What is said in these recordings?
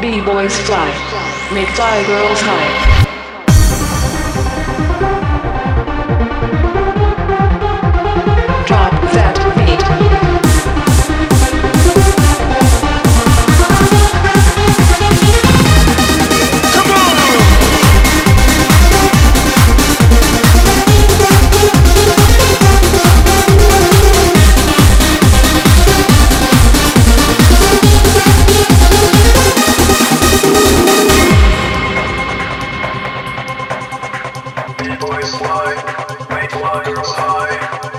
B-boys fly, make fly girls high. Drop that beat. Come on! B-boys fly, make fly girls high.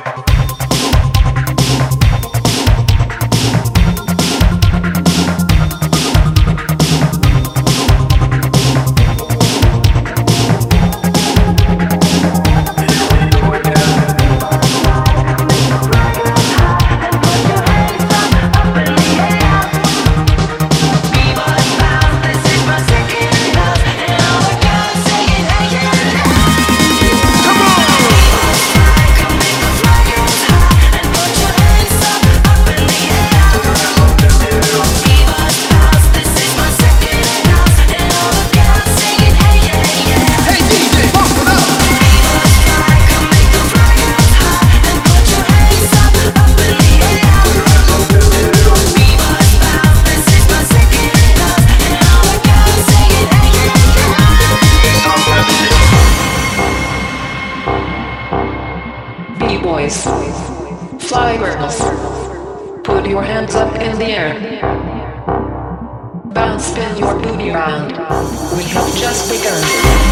B-boys, fly girls, put your hands up in the air. Bounce, spin your booty around. We have just begun.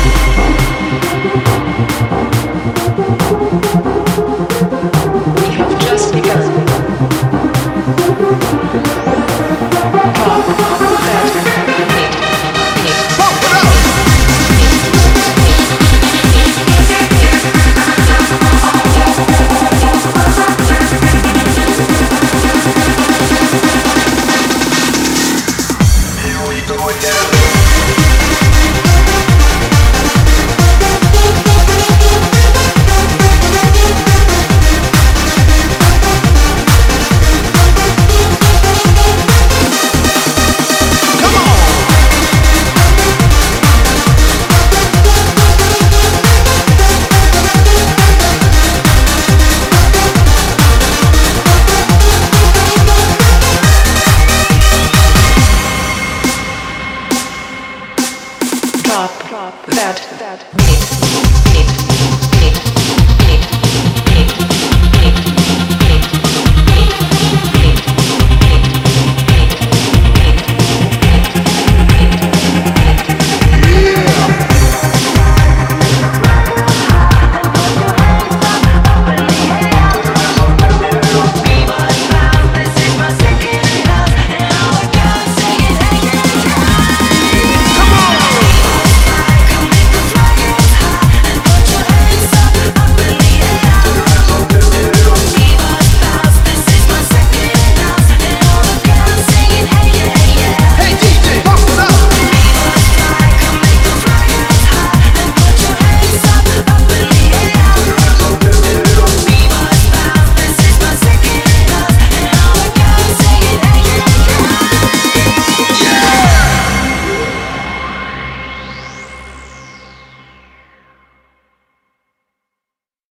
We have just begun. Drop that beat. Pump it up! Here we go again. Drop that beat.